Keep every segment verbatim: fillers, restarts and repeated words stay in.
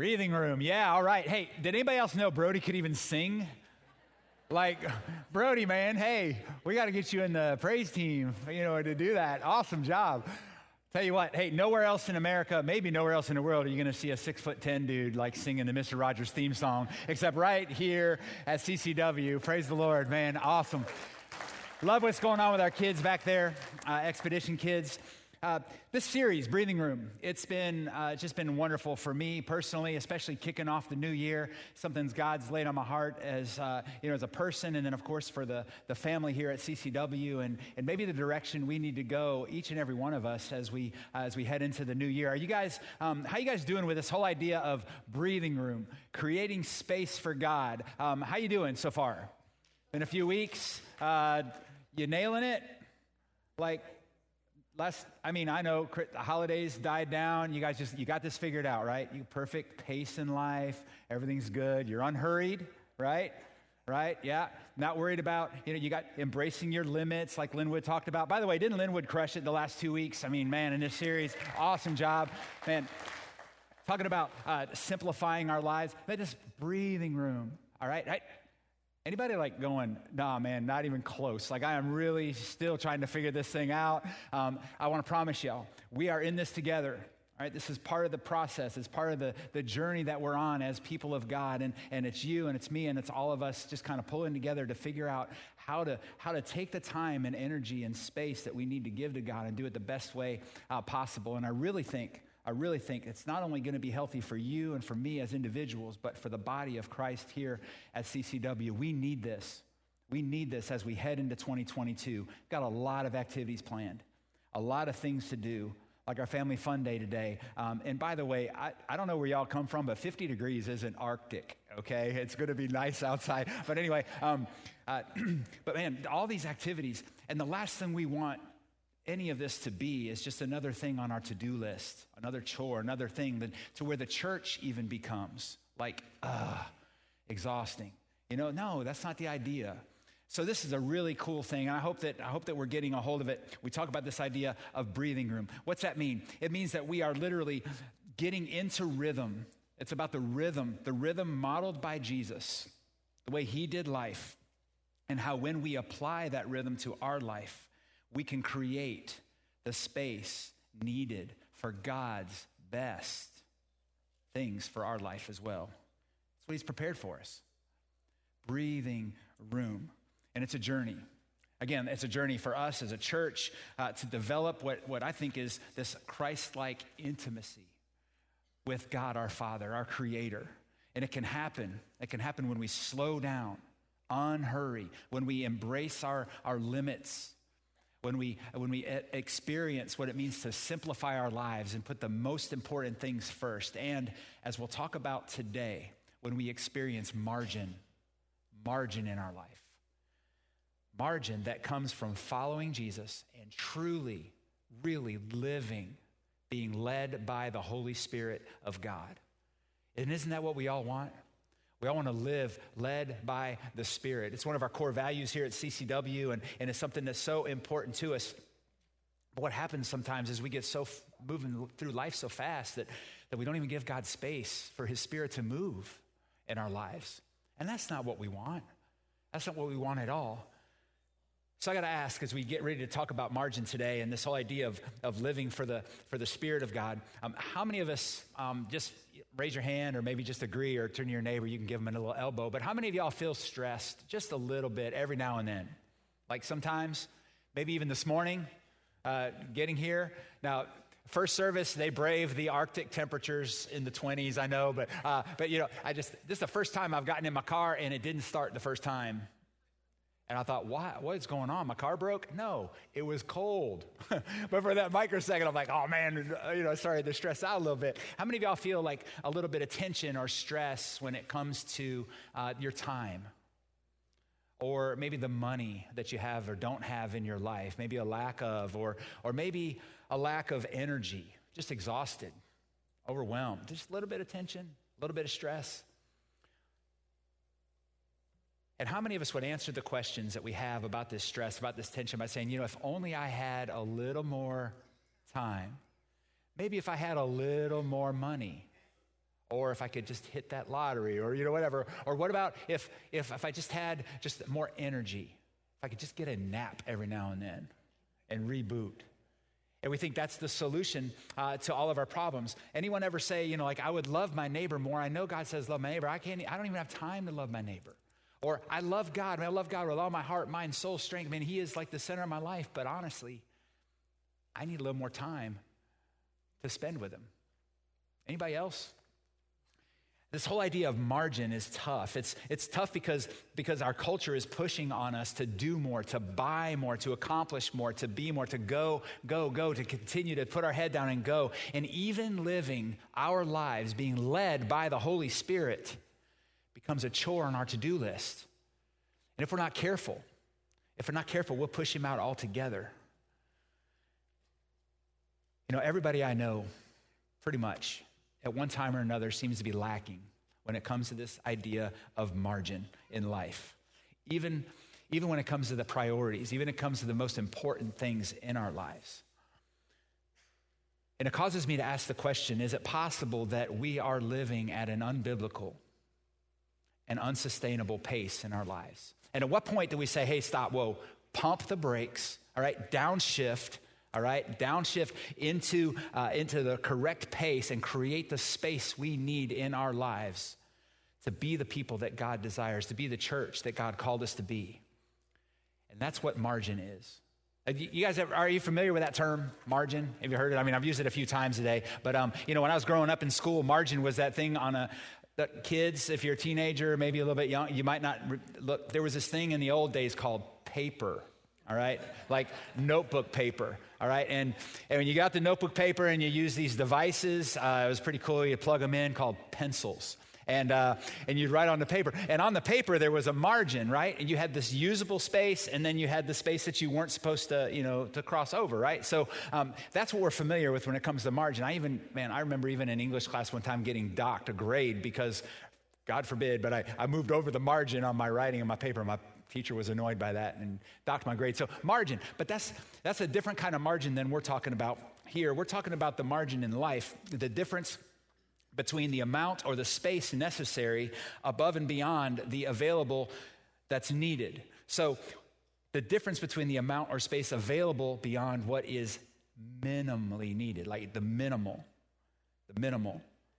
Breathing room. Yeah, all right. Hey, did anybody else know Brody could even sing? Like, Brody, man, hey, we got to get you in the praise team, you know, to do that. Awesome job. Tell you what, hey, nowhere else in America, maybe nowhere else in the world, are you going to see a six foot ten dude like singing the Mister Rogers theme song, except right here at C C W. Praise the Lord, man. Awesome. Love what's going on with our kids back there, uh, Expedition Kids. Uh, this series, Breathing Room, it's been uh, just been wonderful for me personally, especially kicking off the new year. Something God's laid on my heart as uh, you know, as a person, and then of course for the the family here at C C W, and and maybe the direction we need to go, each and every one of us, as we uh, as we head into the new year. Are you guys? Um, how you guys doing with this whole idea of breathing room, creating space for God? Um, how you doing so far? Been a few weeks. Uh, you nailing it? Like. Last, I mean, I know the holidays died down. You guys just, you got this figured out, right? You perfect pace in life. Everything's good. You're unhurried, right? Right? Yeah. Not worried about, you know, you got embracing your limits like Linwood talked about. By the way, didn't Linwood crush it the last two weeks? I mean, man, in this series, awesome job. Man, talking about uh, simplifying our lives. But this breathing room, all right? I, Anybody like going, nah, man, not even close. Like I am really still trying to figure this thing out. Um, I want to promise y'all, we are in this together. All right, this is part of the process. It's part of the, the journey that we're on as people of God. And, and it's you and it's me and it's all of us just kind of pulling together to figure out how to how to take the time and energy and space that we need to give to God and do it the best way uh, possible. And I really think I really think it's not only going to be healthy for you and for me as individuals, but for the body of Christ here at C C W. We need this. We need this as we head into twenty twenty-two. We've got a lot of activities planned, a lot of things to do, like our family fun day today. Um, and by the way, I, I don't know where y'all come from, but fifty degrees isn't Arctic, okay? It's going to be nice outside. But anyway, um, uh, but man, all these activities, and the last thing we want any of this to be is just another thing on our to-do list, another chore, another thing that, to where the church even becomes like, uh, exhausting. You know, no, that's not the idea. So this is a really cool thing, and I hope that I hope that we're getting a hold of it. We talk about this idea of breathing room. What's that mean? It means that we are literally getting into rhythm. It's about the rhythm, the rhythm modeled by Jesus, the way he did life, and how when we apply that rhythm to our life, we can create the space needed for God's best things for our life as well. That's what he's prepared for us. Breathing room. And it's a journey. Again, it's a journey for us as a church uh, to develop what, what I think is this Christ-like intimacy with God our Father, our Creator. And it can happen. It can happen when we slow down, unhurry, when we embrace our, our limits, When we when we experience what it means to simplify our lives and put the most important things first. And as we'll talk about today, when we experience margin, margin in our life. Margin that comes from following Jesus and truly, really living, being led by the Holy Spirit of God. And isn't that what we all want? We all want to live led by the Spirit. It's one of our core values here at C C W, and, and it's something that's so important to us. But what happens sometimes is we get so f- moving through life so fast that, that we don't even give God space for his Spirit to move in our lives. And that's not what we want. That's not what we want at all. So I got to ask, as we get ready to talk about margin today and this whole idea of, of living for the for the Spirit of God, um, how many of us um, just raise your hand or maybe just agree or turn to your neighbor, you can give them a little elbow, but how many of y'all feel stressed just a little bit every now and then? Like sometimes, maybe even this morning, uh, getting here. Now, first service, they brave the Arctic temperatures in the twenties, I know, but, uh, but you know, I just, this is the first time I've gotten in my car and it didn't start the first time. And I thought, why? What's going on? My car broke? No, it was cold. But for that microsecond, I'm like, oh man, you know, sorry to stress out a little bit. How many of y'all feel like a little bit of tension or stress when it comes to uh, your time? Or maybe the money that you have or don't have in your life, maybe a lack of, or or maybe a lack of energy, just exhausted, overwhelmed, just a little bit of tension, a little bit of stress. And how many of us would answer the questions that we have about this stress, about this tension by saying, you know, if only I had a little more time, maybe if I had a little more money, Or if I could just hit that lottery, or, you know, whatever. Or what about if, if, if I just had just more energy? If I could just get a nap every now and then and reboot. And we think that's the solution uh, to all of our problems. Anyone ever say, you know, like, I would love my neighbor more. I know God says love my neighbor. I can't, I don't even have time to love my neighbor. Or I love God. I, mean, I love God with all my heart, mind, soul, strength. I mean, he is like the center of my life. But honestly, I need a little more time to spend with him. Anybody else? This whole idea of margin is tough. It's, it's tough because, because our culture is pushing on us to do more, to buy more, to accomplish more, to be more, to go, go, go, to continue to put our head down and go. And even living our lives, being led by the Holy Spirit, becomes a chore on our to-do list. And if we're not careful, if we're not careful, we'll push him out altogether. You know, everybody I know, pretty much, at one time or another, seems to be lacking when it comes to this idea of margin in life. Even, even when it comes to the priorities, even when it comes to the most important things in our lives. And it causes me to ask the question, is it possible that we are living at an unbiblical and unsustainable pace in our lives? And at what point do we say, hey, stop, whoa, pump the brakes, all right, downshift, all right, downshift into, uh, into the correct pace and create the space we need in our lives to be the people that God desires, to be the church that God called us to be. And that's what margin is. You guys, ever, are you familiar with that term, margin? Have you heard it? I mean, I've used it a few times today. But, um, you know, when I was growing up in school, margin was that thing on a, that kids, if you're a teenager, maybe a little bit young, you might not, re- look, there was this thing in the old days called paper. All right, like notebook paper, all right? And, and when you got the notebook paper and you use these devices, uh, it was pretty cool. You plug them in called pencils. And uh, and you'd write on the paper. And on the paper, there was a margin, right? And you had this usable space, and then you had the space that you weren't supposed to, you know, to cross over, right? So um, that's what we're familiar with when it comes to margin. I even, man, I remember even in English class one time getting docked a grade because, God forbid, but I, I moved over the margin on my writing on my paper. My teacher was annoyed by that and docked my grade. So margin, but that's that's a different kind of margin than we're talking about here. We're talking about the margin in life, the difference between the amount or the space necessary above and beyond the available that's needed. So the difference between the amount or space available beyond what is minimally needed, like the minimal, the minimal.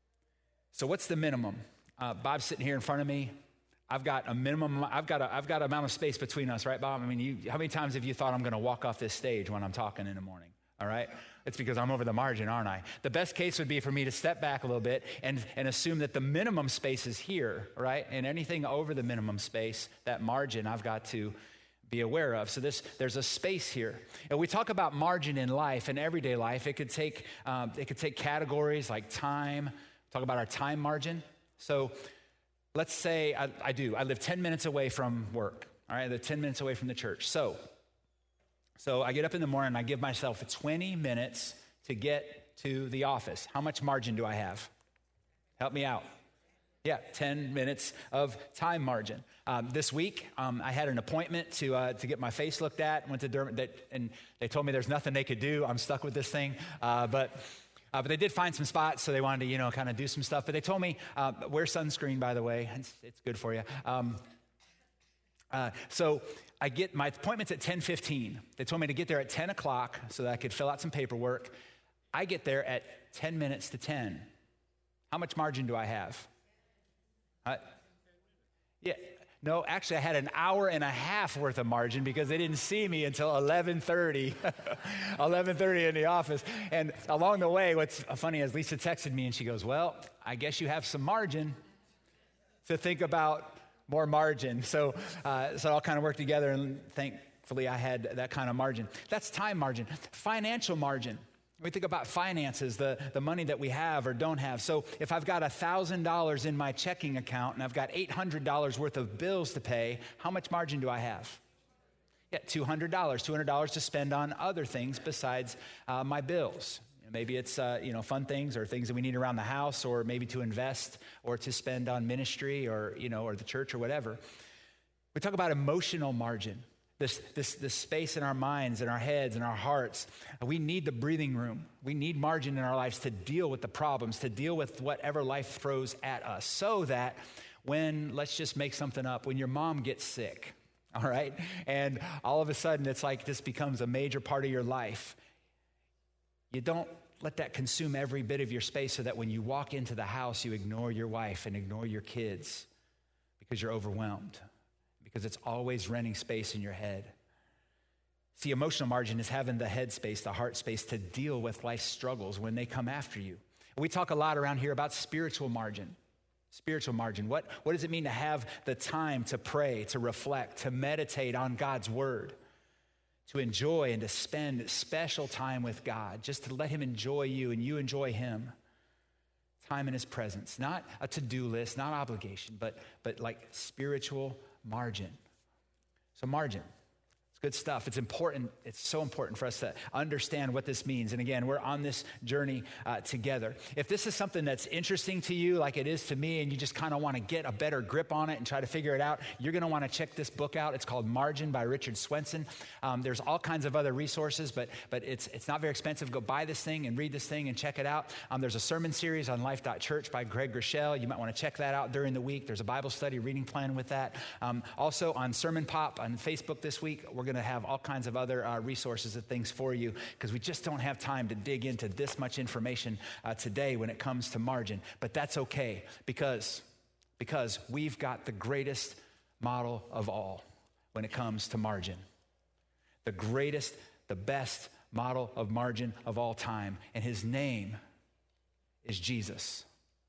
So what's the minimum? Uh, Bob's sitting here in front of me. I've got a minimum, I've got a, I've got an amount of space between us, right, Bob? I mean, you, how many times have you thought I'm going to walk off this stage when I'm talking in the morning, all right? It's because I'm over the margin, aren't I? The best case would be for me to step back a little bit and, and assume that the minimum space is here, right? And anything over the minimum space, that margin, I've got to be aware of. So this, there's a space here. And we talk about margin in life, in everyday life. It could take, um, it could take categories like time. Talk about our time margin. So let's say I, I do. I live ten minutes away from work. All right, I live ten minutes away from the church. So, so I get up in the morning and I give myself twenty minutes to get to the office. How much margin do I have? Help me out. Yeah, ten minutes of time margin. Um, this week, um, I had an appointment to uh, to get my face looked at. Went to Derm- that, and they told me there's nothing they could do. I'm stuck with this thing, uh, but. Uh, but they did find some spots, so they wanted to, you know, kind of do some stuff. But they told me, uh, wear sunscreen, by the way. It's, it's good for you. Um, uh, so I get, my appointment's at ten fifteen. They told me to get there at ten o'clock so that I could fill out some paperwork. I get there at ten minutes to ten. How much margin do I have? Uh, yeah. No, actually, I had an hour and a half worth of margin because they didn't see me until eleven thirty, eleven thirty in the office. And along the way, what's funny is Lisa texted me and she goes, well, I guess you have some margin to think about more margin. So, uh, so it all kind of worked together, and thankfully I had that kind of margin. That's time margin. Financial margin. We think about finances, the, the money that we have or don't have. So if I've got one thousand dollars in my checking account and I've got eight hundred dollars worth of bills to pay, how much margin do I have? Yeah, two hundred dollars. two hundred dollars to spend on other things besides uh, my bills. Maybe it's uh, you know, fun things or things that we need around the house, or maybe to invest or to spend on ministry or, you know, or the church or whatever. We talk about emotional margin. This, this, this space in our minds and our heads and our hearts. We need the breathing room. We need margin in our lives to deal with the problems, to deal with whatever life throws at us, so that when, let's just make something up, when your mom gets sick, all right, and all of a sudden it's like this becomes a major part of your life, you don't let that consume every bit of your space, so that when you walk into the house, you ignore your wife and ignore your kids because you're overwhelmed. Because it's always renting space in your head. See, emotional margin is having the head space, the heart space to deal with life's struggles when they come after you. We talk a lot around here about spiritual margin. Spiritual margin. What, what does it mean to have the time to pray, to reflect, to meditate on God's word, to enjoy and to spend special time with God, just to let him enjoy you and you enjoy him? Time in his presence, not a to-do list, not obligation, but, but like spiritual margin. So margin, it's good stuff. It's important. It's so important for us to understand what this means. And again, we're on this journey uh, together. If this is something that's interesting to you, like it is to me, and you just kind of want to get a better grip on it and try to figure it out, you're going to want to check this book out. It's called Margin by Richard Swenson. Um, there's all kinds of other resources, but but it's it's not very expensive. Go buy this thing and read this thing and check it out. Um, there's a sermon series on life dot church by Greg Rochelle. You might want to check that out during the week. There's a Bible study reading plan with that. Um, also on Sermon Pop on Facebook this week, we're going to have all kinds of other uh, resources and things for you, because we just don't have time to dig into this much information uh, today when it comes to margin. But that's okay, because, because we've got the greatest model of all when it comes to margin. The greatest, the best model of margin of all time. And his name is Jesus.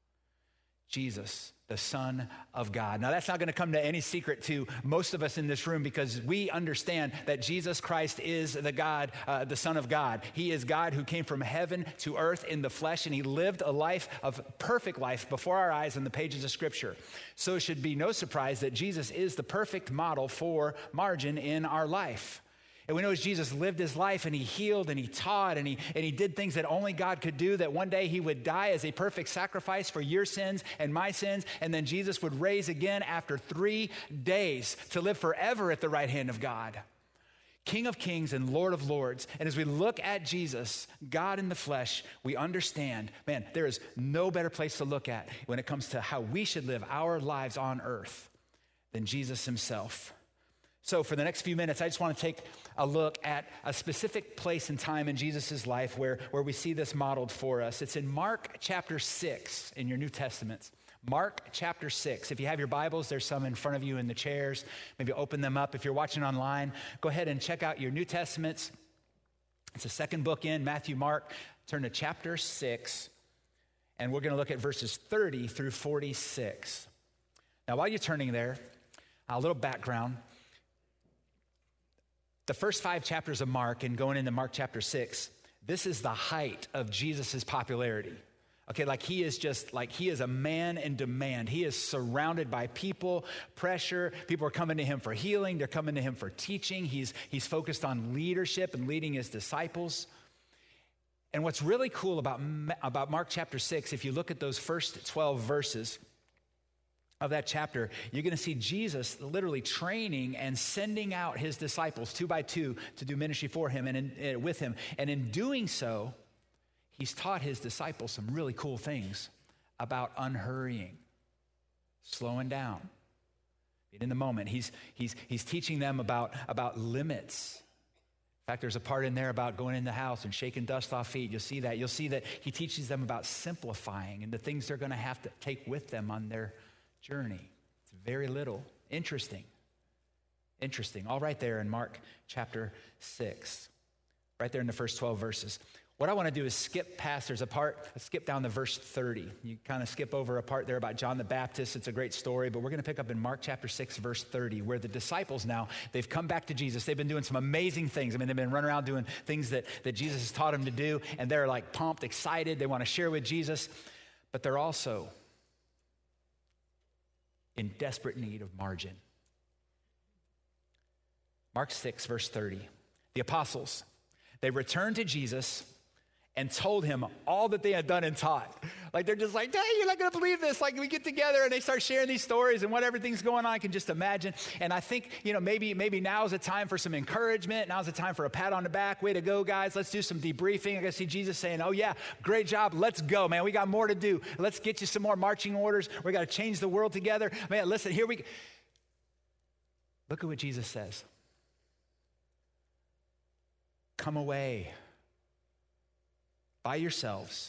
Jesus, the Son of God. Now, that's not going to come to any secret to most of us in this room, because we understand that Jesus Christ is the God, uh, the Son of God. He is God who came from heaven to earth in the flesh, and he lived a life of perfect life before our eyes in the pages of Scripture. So it should be no surprise that Jesus is the perfect model for margin in our life. And we know as Jesus lived his life and he healed and he taught and he, and he did things that only God could do, that one day he would die as a perfect sacrifice for your sins and my sins, and then Jesus would raise again after three days to live forever at the right hand of God. King of kings and Lord of lords. And as we look at Jesus, God in the flesh, we understand, man, there is no better place to look at when it comes to how we should live our lives on earth than Jesus himself. So for the next few minutes, I just want to take a look at a specific place and time in Jesus' life where, where we see this modeled for us. It's in Mark chapter six in your New Testaments. Mark chapter six. If you have your Bibles, there's some in front of you in the chairs. Maybe open them up. If you're watching online, go ahead and check out your New Testaments. It's the second book in, Matthew, Mark. Turn to chapter six, and we're going to look at verses thirty through forty-six. Now, while you're turning there, a little background. The first five chapters of Mark and going into Mark chapter six, this is the height of Jesus' popularity. Okay, like he is just, like he is a man in demand. He is surrounded by people, pressure. People are coming to him for healing. They're coming to him for teaching. He's, he's focused on leadership and leading his disciples. And what's really cool about, about Mark chapter six, if you look at those first twelve verses of that chapter, you're going to see Jesus literally training and sending out his disciples two by two to do ministry for him and in, uh, with him. And in doing so, he's taught his disciples some really cool things about unhurrying, slowing down, being in the moment. He's, he's, he's teaching them about, about limits. In fact, there's a part in there about going in the house and shaking dust off feet. You'll see that. You'll see that he teaches them about simplifying and the things they're going to have to take with them on their journey. It's very little. Interesting. Interesting. All right there in Mark chapter six. Right there in the first twelve verses. What I want to do is skip past, there's a part, skip down to verse thirty. You kind of skip over a part there about John the Baptist. It's a great story, but we're going to pick up in Mark chapter six, verse thirty, where the disciples now, they've come back to Jesus. They've been doing some amazing things. I mean, they've been running around doing things that, that Jesus has taught them to do, and they're like pumped, excited. They want to share with Jesus, but they're also in desperate need of margin. Mark six, verse thirty. The apostles, they returned to Jesus and told him all that they had done and taught. Like they're just like, hey, you're not going to believe this. Like we get together and they start sharing these stories and what everything's going on. I can just imagine. And I think, you know, maybe maybe now's a time for some encouragement. Now's a time for a pat on the back. Way to go, guys. Let's do some debriefing. I can see Jesus saying, oh yeah, great job. Let's go, man. We got more to do. Let's get you some more marching orders. We got to change the world together. Man, listen, here we go. Look at what Jesus says. Come away by yourselves.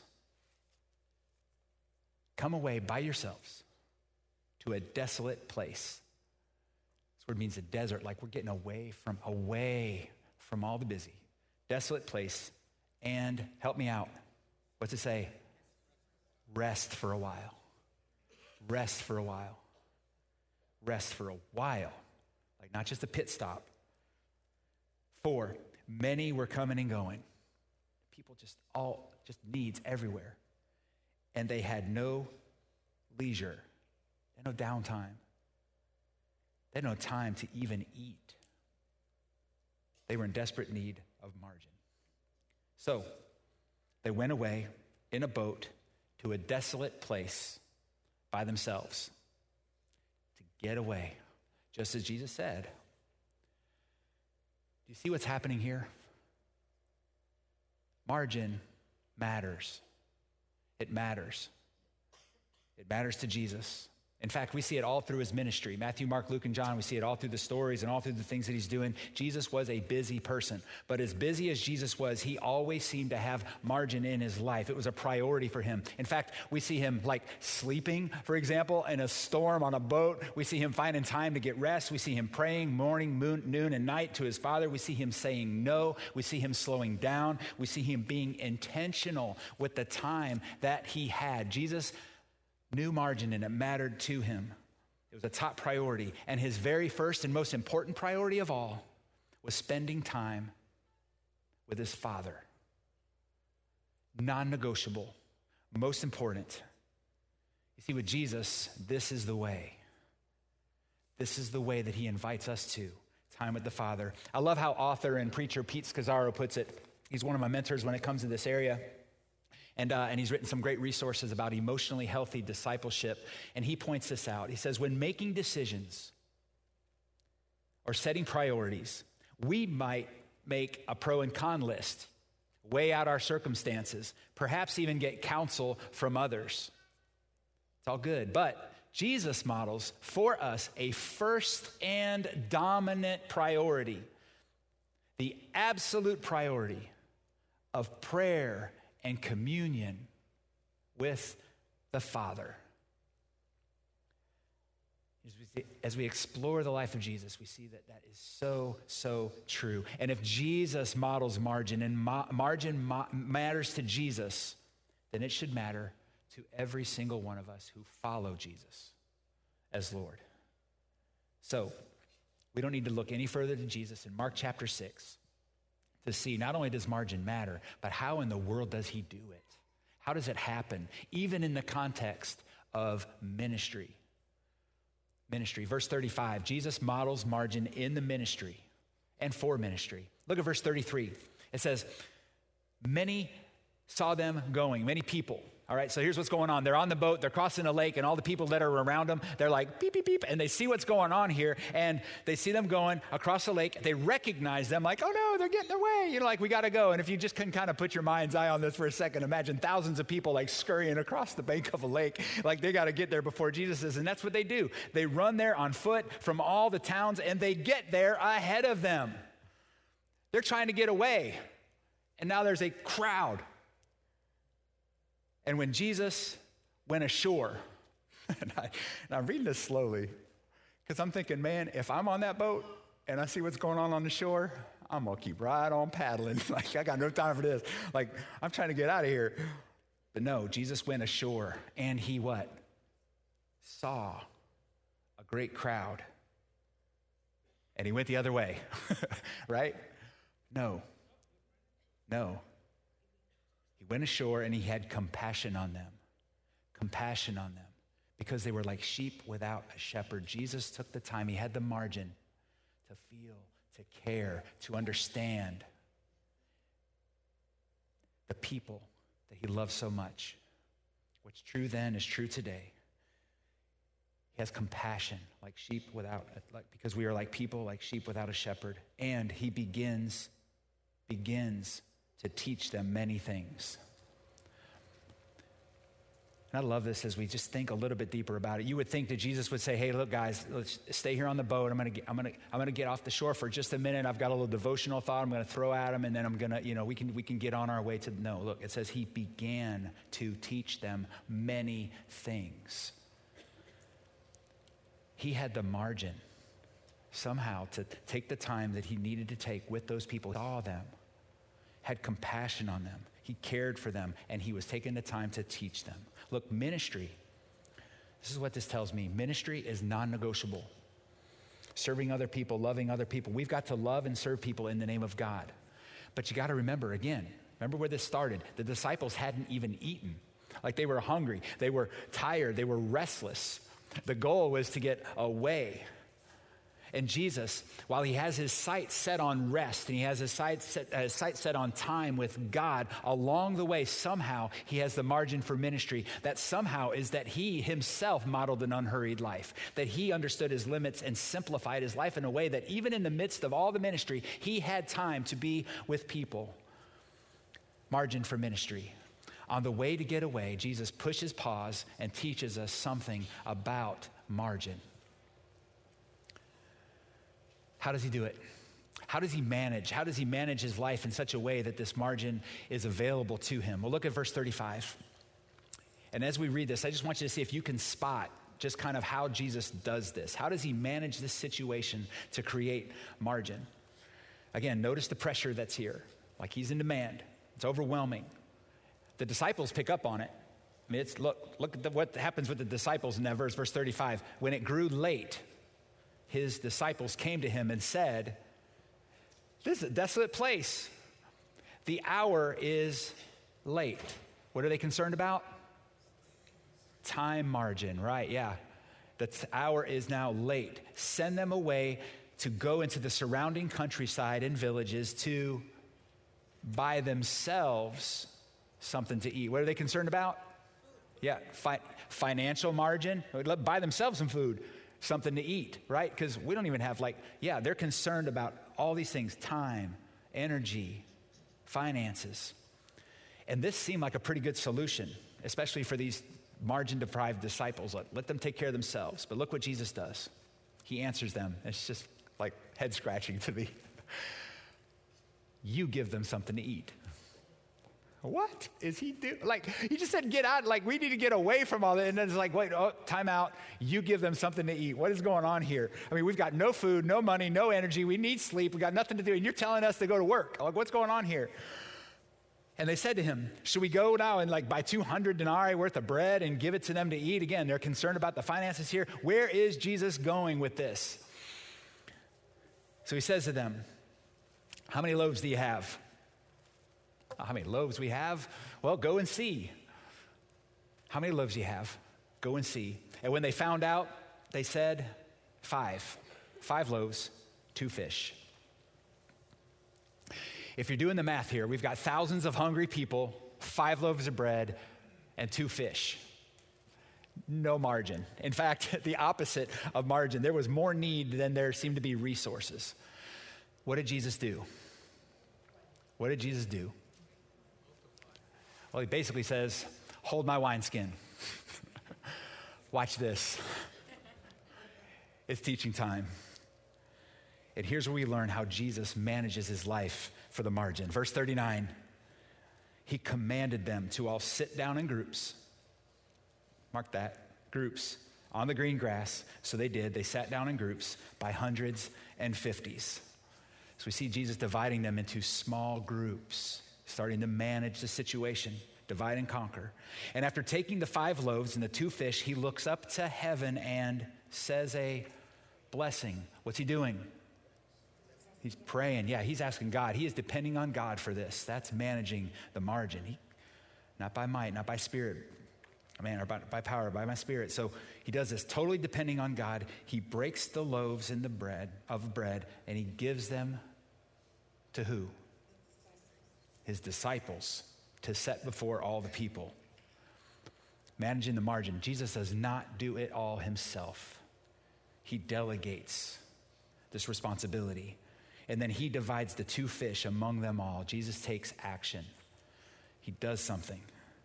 Come away by yourselves to a desolate place. This word means a desert, like we're getting away from, away from all the busy. Desolate place, and help me out. What's it say? Rest for a while. Rest for a while. Rest for a while. Like not just a pit stop. For many were coming and going. People just all, just needs everywhere. And they had no leisure, they had no downtime. They had no time to even eat. They were in desperate need of margin. So they went away in a boat to a desolate place by themselves to get away, just as Jesus said. Do you see what's happening here? Margin matters. It matters. It matters to Jesus. In fact, we see it all through his ministry. Matthew, Mark, Luke, and John, we see it all through the stories and all through the things that he's doing. Jesus was a busy person. But as busy as Jesus was, he always seemed to have margin in his life. It was a priority for him. In fact, we see him like sleeping, for example, in a storm on a boat. We see him finding time to get rest. We see him praying morning, moon, noon, and night to his Father. We see him saying no. We see him slowing down. We see him being intentional with the time that he had. Jesus knew margin, and it mattered to him. It was a top priority. And his very first and most important priority of all was spending time with his Father. Non-negotiable, most important. You see, with Jesus, this is the way. This is the way that he invites us to, time with the Father. I love how author and preacher Pete Scazzaro puts it. He's one of my mentors when it comes to this area. And, uh, and he's written some great resources about emotionally healthy discipleship. And he points this out. He says, when making decisions or setting priorities, we might make a pro and con list, weigh out our circumstances, perhaps even get counsel from others. It's all good. But Jesus models for us a first and dominant priority, the absolute priority of prayer and communion with the Father. As we, as we explore the life of Jesus, we see that that is so, so true. And if Jesus models margin, and ma- margin ma- matters to Jesus, then it should matter to every single one of us who follow Jesus as Lord. So, we don't need to look any further than Jesus in Mark chapter six. To see not only does margin matter, but how in the world does he do it? How does it happen? Even in the context of ministry. Ministry, verse thirty-five, Jesus models margin in the ministry and for ministry. Look at verse thirty-three. It says, many saw them going, many people. All right, so here's what's going on. They're on the boat, they're crossing a lake, and all the people that are around them, they're like, beep, beep, beep, and they see what's going on here, and they see them going across the lake. They recognize them like, oh no, they're getting away. You know, like, we got to go. And if you just can kind of put your mind's eye on this for a second, imagine thousands of people like scurrying across the bank of a lake, like they got to get there before Jesus is. And that's what they do. They run there on foot from all the towns, and they get there ahead of them. They're trying to get away, and now there's a crowd. And when Jesus went ashore, and, I, and I'm reading this slowly, because I'm thinking, man, if I'm on that boat and I see what's going on on the shore, I'm going to keep right on paddling. Like, I got no time for this. Like, I'm trying to get out of here. But no, Jesus went ashore, and he what? Saw a great crowd. And he went the other way, right? No, no. He went ashore and he had compassion on them. Compassion on them. Because they were like sheep without a shepherd. Jesus took the time, he had the margin to feel, to care, to understand the people that he loved so much What's true then is true today. He has compassion like sheep without, like because we are like people, like sheep without a shepherd. And he begins, begins to teach them many things. And I love this as we just think a little bit deeper about it. You would think that Jesus would say, hey, look, guys, let's stay here on the boat. I'm going to I'm going to I'm going to get off the shore for just a minute. I've got a little devotional thought I'm going to throw at him, and then I'm going to, you know, we can we can get on our way to, no, look, it says he began to teach them many things. He had the margin somehow to take the time that he needed to take with those people, saw them, had compassion on them. He cared for them, and he was taking the time to teach them. Look, ministry, this is what this tells me. Ministry is non-negotiable. Serving other people, loving other people. We've got to love and serve people in the name of God. But you got to remember, again, remember where this started. The disciples hadn't even eaten. Like they were hungry. They were tired. They were restless. The goal was to get away. And Jesus, while he has his sight set on rest and he has his sight set, uh, his sight set on time with God, along the way, somehow he has the margin for ministry. That somehow is that he himself modeled an unhurried life, that he understood his limits and simplified his life in a way that even in the midst of all the ministry, he had time to be with people. Margin for ministry. On the way to get away, Jesus pushes pause and teaches us something about margin. How does he do it? How does he manage? How does he manage his life in such a way that this margin is available to him? Well, look at verse thirty-five. And as we read this, I just want you to see if you can spot just kind of how Jesus does this. How does he manage this situation to create margin? Again, notice the pressure that's here. Like he's in demand. It's overwhelming. The disciples pick up on it. I mean, it's look, look at the, what happens with the disciples in that verse, verse thirty-five. When it grew late, his disciples came to him and said, this is a desolate place. The hour is late. What are they concerned about? Time margin, right? Yeah. The hour is now late. Send them away to go into the surrounding countryside and villages to buy themselves something to eat. What are they concerned about? Yeah, fi- financial margin. Buy themselves some food. Something to eat, right? Because we don't even have like, yeah, they're concerned about all these things, time, energy, finances. And this seemed like a pretty good solution, especially for these margin-deprived disciples. Let, let them take care of themselves. But look what Jesus does. He answers them. It's just like head-scratching to me. You give them something to eat. What is he doing? Like, he just said, get out. Like, we need to get away from all that. And then it's like, wait, oh, time out. You give them something to eat. What is going on here? I mean, we've got no food, no money, no energy. We need sleep. We got nothing to do. And you're telling us to go to work. Like, what's going on here? And they said to him, should we go now and like buy two hundred denarii worth of bread and give it to them to eat? Again, they're concerned about the finances here. Where is Jesus going with this? So he says to them, how many loaves do you have? How many loaves we have? Well, go and see. How many loaves do you have? Go and see. And when they found out, they said, five. Five loaves, two fish. If you're doing the math here, we've got thousands of hungry people, five loaves of bread, and two fish. No margin. In fact, the opposite of margin. There was more need than there seemed to be resources. What did Jesus do? What did Jesus do? Well, he basically says, hold my wineskin. Watch this. It's teaching time. And here's where we learn how Jesus manages his life for the margin. Verse thirty-nine, he commanded them to all sit down in groups. Mark that, groups, on the green grass. So they did. They sat down in groups by hundreds and fifties. So we see Jesus dividing them into small groups, starting to manage the situation, divide and conquer. And after taking the five loaves and the two fish, he looks up to heaven and says a blessing. What's he doing? He's praying. Yeah, he's asking God. He is depending on God for this. That's managing the margin. He, not by might, not by spirit, man, or by, by power, by my spirit. So he does this totally depending on God. He breaks the loaves in the bread of bread and he gives them to who? His disciples, to set before all the people. managing the margin. Jesus does not do it all himself. He delegates this responsibility. And then he divides the two fish among them all. Jesus takes action. He does something.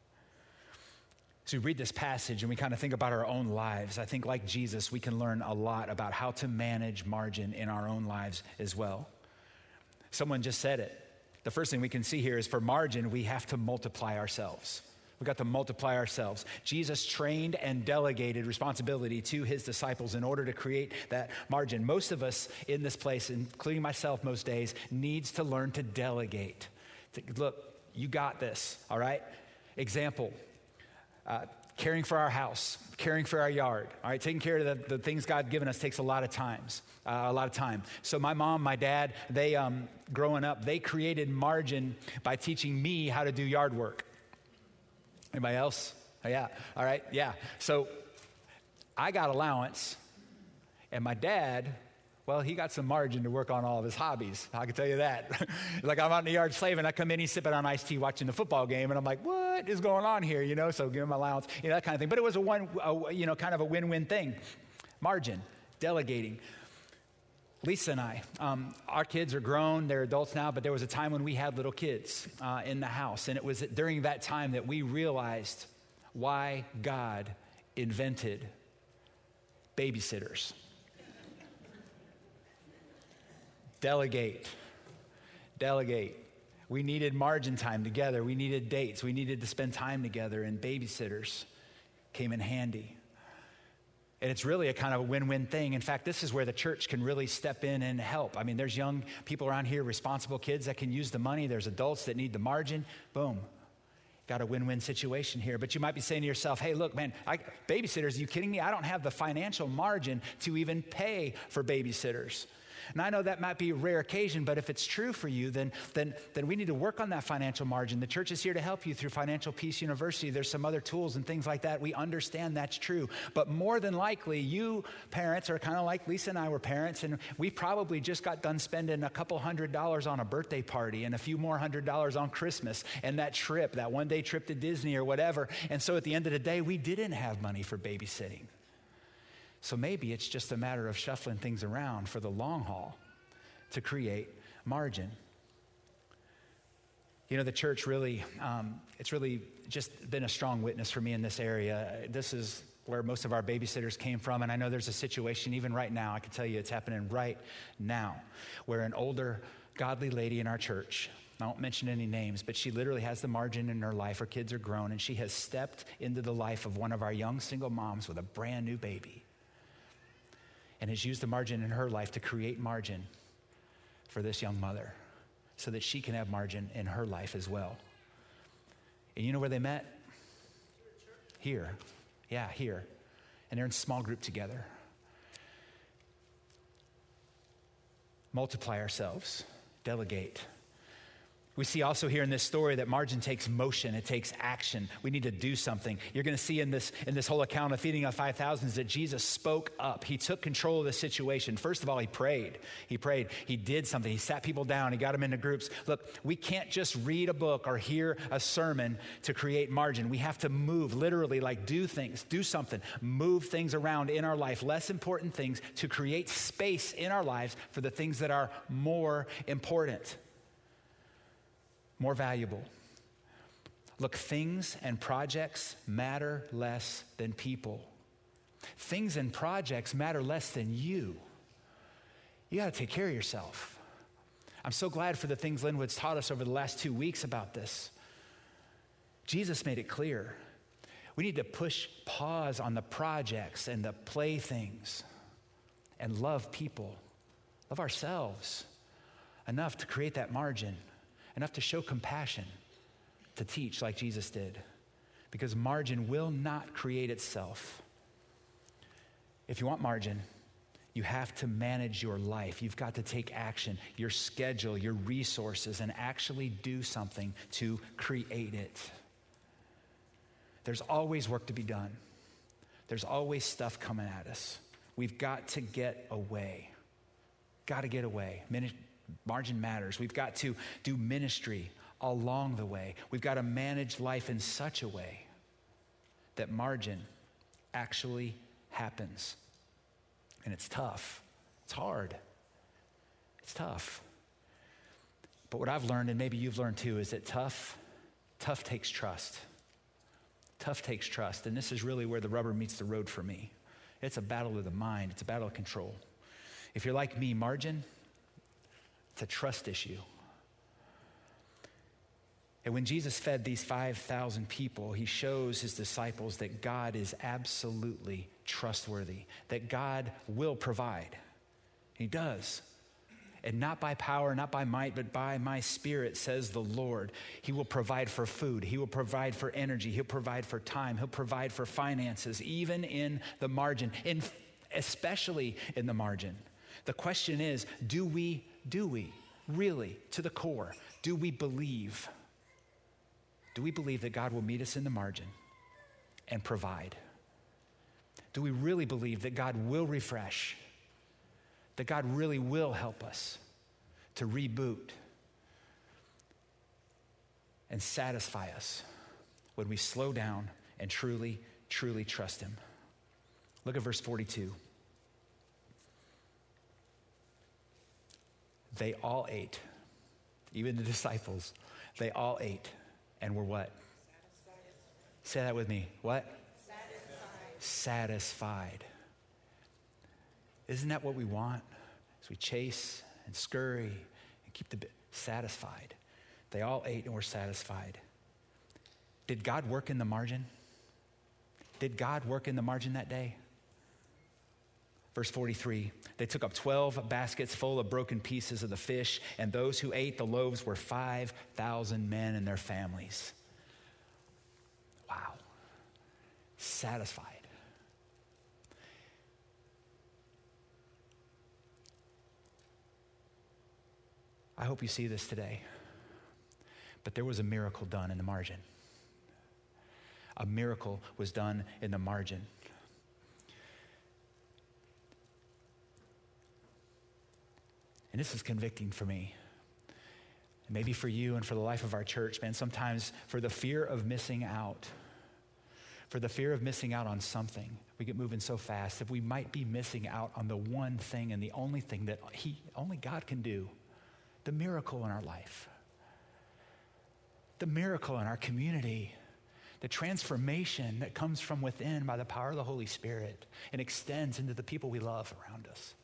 So we read this passage and we kind of think about our own lives. I think like Jesus, we can learn a lot about how to manage margin in our own lives as well. Someone just said it. The first thing we can see here is for margin, we have to multiply ourselves. We've got to multiply ourselves. Jesus trained and delegated responsibility to his disciples in order to create that margin. Most of us in this place, including myself most days, needs to learn to delegate. Look, you got this, all right? Example. Uh, caring for our house, caring for our yard, all right? Taking care of the, the things God's given us takes a lot of times, uh, a lot of time. So my mom, my dad, they, um, growing up, they created margin by teaching me how to do yard work. Anybody else? Oh, yeah, all right, yeah. So I got allowance, and my dad, well, he got some margin to work on all of his hobbies. I can tell you that. Like I'm out in the yard slaving, I come in, he's sipping on iced tea watching the football game, and I'm like, what is going on here? You know, so give him allowance, you know, that kind of thing. But it was a one, a, you know, kind of a win-win thing. Margin, delegating. Lisa and I, um, our kids are grown, they're adults now, but there was a time when we had little kids uh, in the house, and it was during that time that we realized why God invented babysitters. Delegate. Delegate. We needed margin time together. We needed dates. We needed to spend time together, and babysitters came in handy. And it's really a kind of a win-win thing. In fact, this is where the church can really step in and help. I mean, there's young people around here, responsible kids that can use the money. There's adults that need the margin. Boom. Got a win-win situation here. But you might be saying to yourself, hey, look, man, I, babysitters, are you kidding me? I don't have the financial margin to even pay for babysitters. And I know that might be a rare occasion, but if it's true for you, then, then, then we need to work on that financial margin. The church is here to help you through Financial Peace University. There's some other tools and things like that. We understand that's true. But more than likely, you parents are kind of like Lisa and I were parents, and we probably just got done spending a couple hundred dollars on a birthday party and a few more hundred dollars on Christmas and that trip, that one-day trip to Disney or whatever. And so at the end of the day, we didn't have money for babysitting. So maybe it's just a matter of shuffling things around for the long haul to create margin. You know, the church really, um, it's really just been a strong witness for me in this area. This is where most of our babysitters came from, and I know there's a situation even right now, I can tell you it's happening right now, where an older godly lady in our church, I won't mention any names, but she literally has the margin in her life. Her kids are grown, and she has stepped into the life of one of our young single moms with a brand new baby, and has used the margin in her life to create margin for this young mother so that she can have margin in her life as well. And you know where they met? Here. Yeah, here. And they're in small group together. Multiply ourselves. Delegate. We see also here in this story that margin takes motion, it takes action. We need to do something. You're going to see in this in this whole account of feeding of five thousand that Jesus spoke up. He took control of the situation. First of all, he prayed. He prayed. He did something. He sat people down. He got them into groups. Look, we can't just read a book or hear a sermon to create margin. We have to move, literally, like do things, do something, move things around in our life, less important things, to create space in our lives for the things that are more important. More valuable. Look, things and projects matter less than people. Things and projects matter less than you. You got to take care of yourself. I'm so glad for the things Linwood's taught us over the last two weeks about this. Jesus made it clear. We need to push pause on the projects and the playthings and love people, love ourselves enough to create that margin, enough to show compassion, to teach like Jesus did. Because margin will not create itself. If you want margin, you have to manage your life. You've got to take action, your schedule, your resources, and actually do something to create it. There's always work to be done. There's always stuff coming at us. We've got to get away. Got to get away. Min- Margin matters. We've got to do ministry along the way. We've got to manage life in such a way that margin actually happens. And it's tough. It's hard. It's tough. But what I've learned, and maybe you've learned too, is that tough, tough takes trust. Tough takes trust. And this is really where the rubber meets the road for me. It's a battle of the mind. It's a battle of control. If you're like me, margin, it's a trust issue. And when Jesus fed these five thousand people, he shows his disciples that God is absolutely trustworthy, that God will provide. He does. And not by power, not by might, but by my Spirit, says the Lord. He will provide for food. He will provide for energy. He'll provide for time. He'll provide for finances, even in the margin, in, especially in the margin. The question is, do we, do we, really, to the core, do we believe? Do we believe that God will meet us in the margin and provide? Do we really believe that God will refresh? That God really will help us to reboot and satisfy us when we slow down and truly, truly trust him? Look at verse forty-two. They all ate, even the disciples, they all ate and were what? Satisfied. Say that with me. What? Satisfied. Satisfied. Isn't that what we want? As we chase and scurry and keep the bit satisfied. They all ate and were satisfied. Did God work in the margin? Did God work in the margin that day? Verse forty-three, they took up twelve baskets full of broken pieces of the fish, and those who ate the loaves were five thousand men and their families. Wow. Satisfied. I hope you see this today. But there was a miracle done in the margin. A miracle was done in the margin. And this is convicting for me. Maybe for you and for the life of our church, man, sometimes for the fear of missing out, for the fear of missing out on something, we get moving so fast that we might be missing out on the one thing and the only thing that he, only God can do. The miracle in our life, the miracle in our community, the transformation that comes from within by the power of the Holy Spirit and extends into the people we love around us.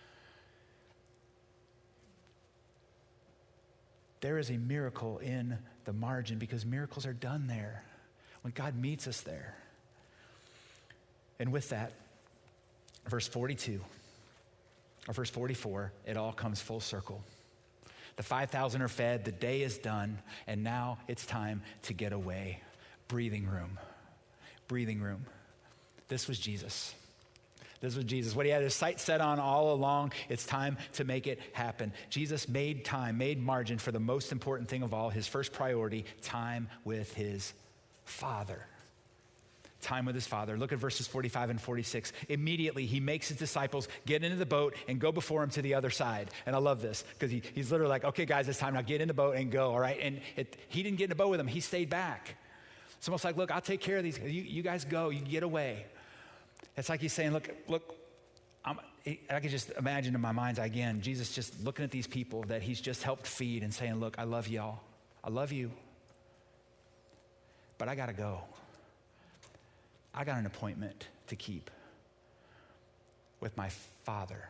There is a miracle in the margin because miracles are done there when God meets us there. And with that, verse forty-two, or verse forty-four, it all comes full circle. The five thousand are fed, the day is done, and now it's time to get away. Breathing room. Breathing room. This was Jesus. This was Jesus. What he had his sights set on all along, it's time to make it happen. Jesus made time, made margin for the most important thing of all, his first priority, time with his Father. Time with his Father. Look at verses forty-five and forty-six. Immediately, he makes his disciples get into the boat and go before him to the other side. And I love this because he, he's literally like, okay, guys, it's time now. Get in the boat and go, all right? And it, he didn't get in the boat with them. He stayed back. It's almost like, look, I'll take care of these. You, you guys go. You get away. It's like he's saying, look, look, I'm, I can just imagine in my mind's eye again, Jesus just looking at these people that he's just helped feed and saying, look, I love y'all. I love you. But I got to go. I got an appointment to keep with my Father.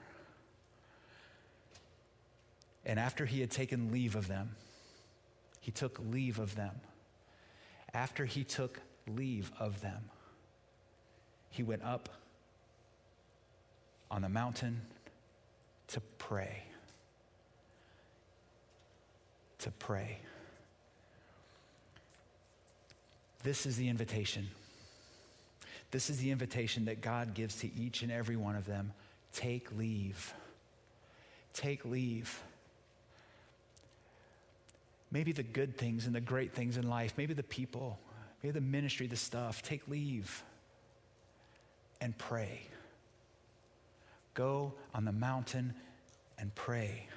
And after he had taken leave of them, he took leave of them. After he took leave of them, he went up on the mountain to pray. To pray. This is the invitation. This is the invitation that God gives to each and every one of them. Take leave. Take leave. Maybe the good things and the great things in life, maybe the people, maybe the ministry, the stuff. Take leave and pray. Go on the mountain and pray.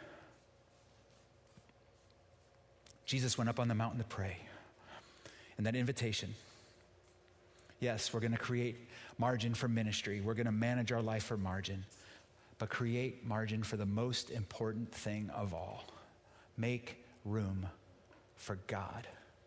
Jesus went up on the mountain to pray. And that invitation Yes, we're going to create margin for ministry. We're going to manage our life for margin, but create margin for the most important thing of all. Make room for God.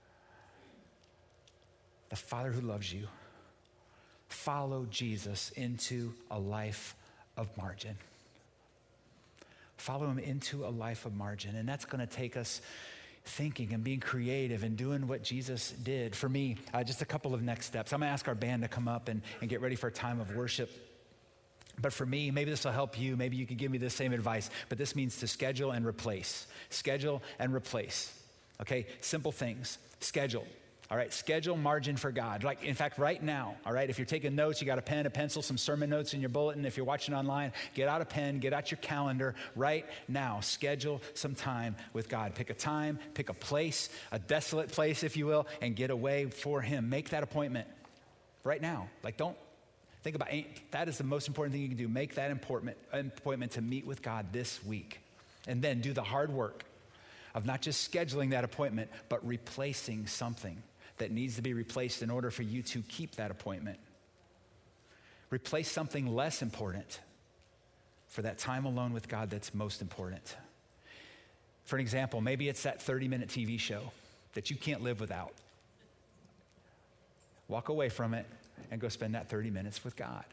The Father who loves you. Follow Jesus into a life of margin. Follow him into a life of margin. And that's going to take us thinking and being creative and doing what Jesus did. For me, uh, just a couple of next steps. I'm going to ask our band to come up and, and get ready for a time of worship. But for me, maybe this will help you. Maybe you could give me the same advice. But this means to schedule and replace. Schedule and replace. Okay? Simple things. Schedule. All right, schedule margin for God. Like, in fact, right now, all right, if you're taking notes, you got a pen, a pencil, some sermon notes in your bulletin. If you're watching online, get out a pen, get out your calendar right now. Schedule some time with God. Pick a time, pick a place, a desolate place, if you will, and get away for him. Make that appointment right now. Like, don't think about it. That is the most important thing you can do. Make that appointment, appointment to meet with God this week. And then do the hard work of not just scheduling that appointment, but replacing something that needs to be replaced in order for you to keep that appointment. Replace something less important for that time alone with God that's most important. For an example, maybe it's that thirty-minute T V show that you can't live without. Walk away from it and go spend that thirty minutes with God.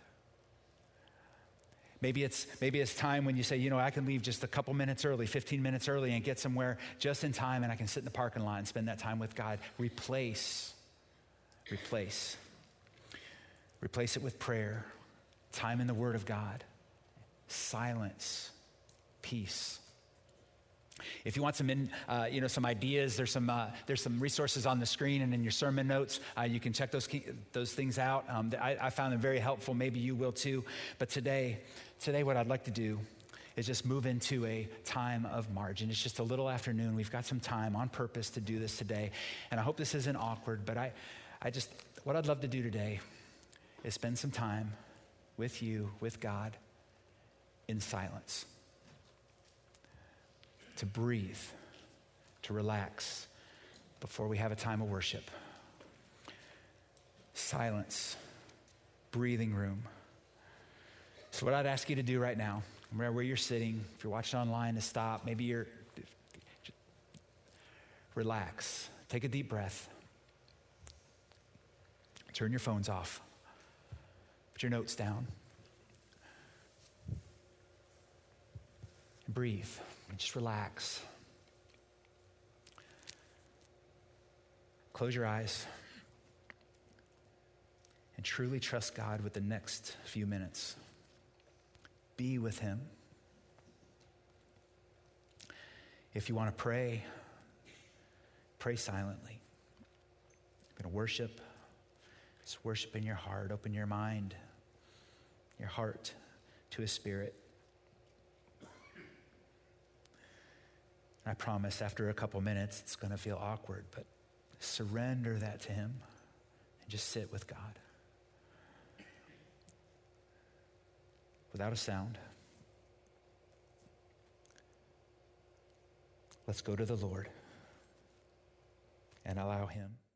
Maybe it's maybe it's time when you say, you know, I can leave just a couple minutes early, fifteen minutes early, and get somewhere just in time, and I can sit in the parking lot and spend that time with God. Replace, replace. Replace it with prayer, time in the Word of God, silence, peace. If you want some, in, uh, you know, some ideas, there's some uh, there's some resources on the screen and in your sermon notes. Uh, you can check those key, those things out. Um, I, I found them very helpful. Maybe you will too. But today, today, what I'd like to do is just move into a time of margin. It's just a little afternoon. We've got some time on purpose to do this today, and I hope this isn't awkward. But I, I just what I'd love to do today is spend some time with you, with God, in silence. To breathe, to relax before we have a time of worship. Silence, breathing room. So what I'd ask you to do right now, where you're sitting, if you're watching online, to stop. Maybe you're, relax, take a deep breath. Turn your phones off. Put your notes down. Breathe. Just relax. Close your eyes and truly trust God with the next few minutes. Be with him. If you want to pray, pray silently. You're going to worship. Just worship in your heart. Open your mind, your heart to his spirit. I promise after a couple minutes, it's going to feel awkward, but surrender that to him and just sit with God. Without a sound. Let's go to the Lord and allow him